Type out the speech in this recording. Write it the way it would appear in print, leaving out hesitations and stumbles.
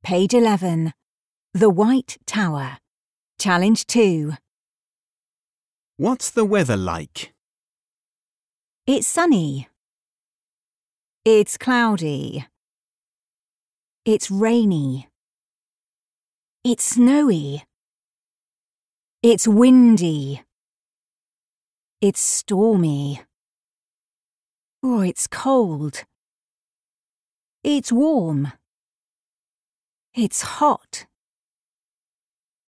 Page 11. The White Tower. Challenge 2. What's the weather like? It's sunny. It's cloudy. It's rainy. It's snowy. It's windy. It's stormy. Or it's cold. It's warm. It's hot.